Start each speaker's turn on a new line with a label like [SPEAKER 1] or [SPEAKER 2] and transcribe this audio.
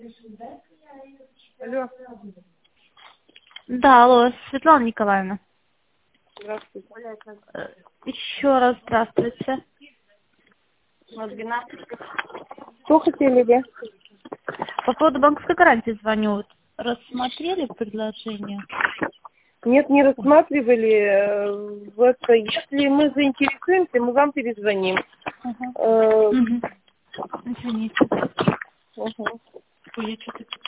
[SPEAKER 1] Алло.
[SPEAKER 2] Да, алло, Светлана Николаевна.
[SPEAKER 1] Здравствуйте.
[SPEAKER 2] Еще раз здравствуйте.
[SPEAKER 1] Что хотели вы?
[SPEAKER 2] По поводу банковской гарантии звоню. Вот рассмотрели предложение?
[SPEAKER 1] Нет, не рассматривали. Если мы заинтересуемся, мы вам перезвоним.
[SPEAKER 2] Ага. Извините.
[SPEAKER 1] Ага.
[SPEAKER 2] Ой, я что-то